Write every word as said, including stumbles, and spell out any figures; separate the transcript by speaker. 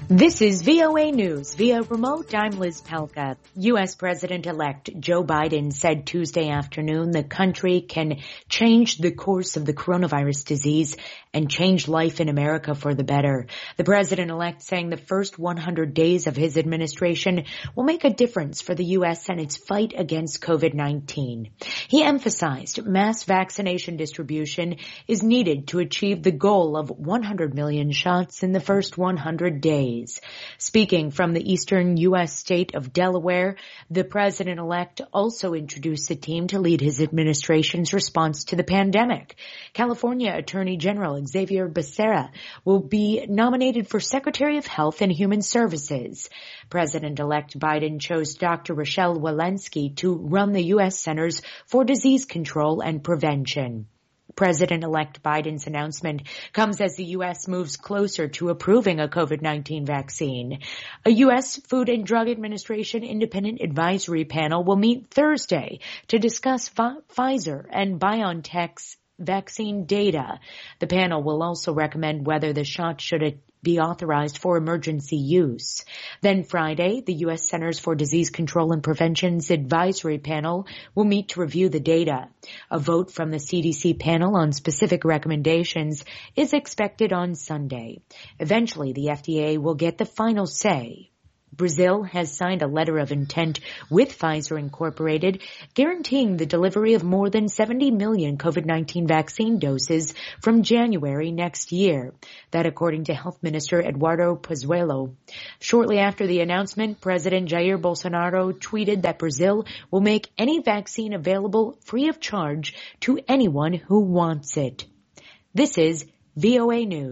Speaker 1: This is V O A News. Via remote, I'm Liz Pelka. U S. President-elect Joe Biden said Tuesday afternoon the country can change the course of the coronavirus disease and change life in America for the better. The president-elect saying the first one hundred days of his administration will make a difference for the U S and its fight against COVID nineteen. He emphasized mass vaccination distribution is needed to achieve the goal of one hundred million shots in the first one hundred days. Speaking from the eastern U S state of Delaware, the president-elect also introduced a team to lead his administration's response to the pandemic. California Attorney General Xavier Becerra will be nominated for Secretary of Health and Human Services. President-elect Biden chose Doctor Rochelle Walensky to run the U S. Centers for Disease Control and Prevention. President-elect Biden's announcement comes as the U S moves closer to approving a COVID nineteen vaccine. A U S. Food and Drug Administration independent advisory panel will meet Thursday to discuss Pfizer and BioNTech's vaccine data. The panel will also recommend whether the shot should be authorized for emergency use. Then Friday, the U S. Centers for Disease Control and Prevention's advisory panel will meet to review the data. A vote from the C D C panel on specific recommendations is expected on Sunday. Eventually, the F D A will get the final say. Brazil has signed a letter of intent with Pfizer Incorporated, guaranteeing the delivery of more than seventy million COVID nineteen vaccine doses from January next year. That according to Health Minister Eduardo Pazuello. Shortly after the announcement, President Jair Bolsonaro tweeted that Brazil will make any vaccine available free of charge to anyone who wants it. This is V O A News.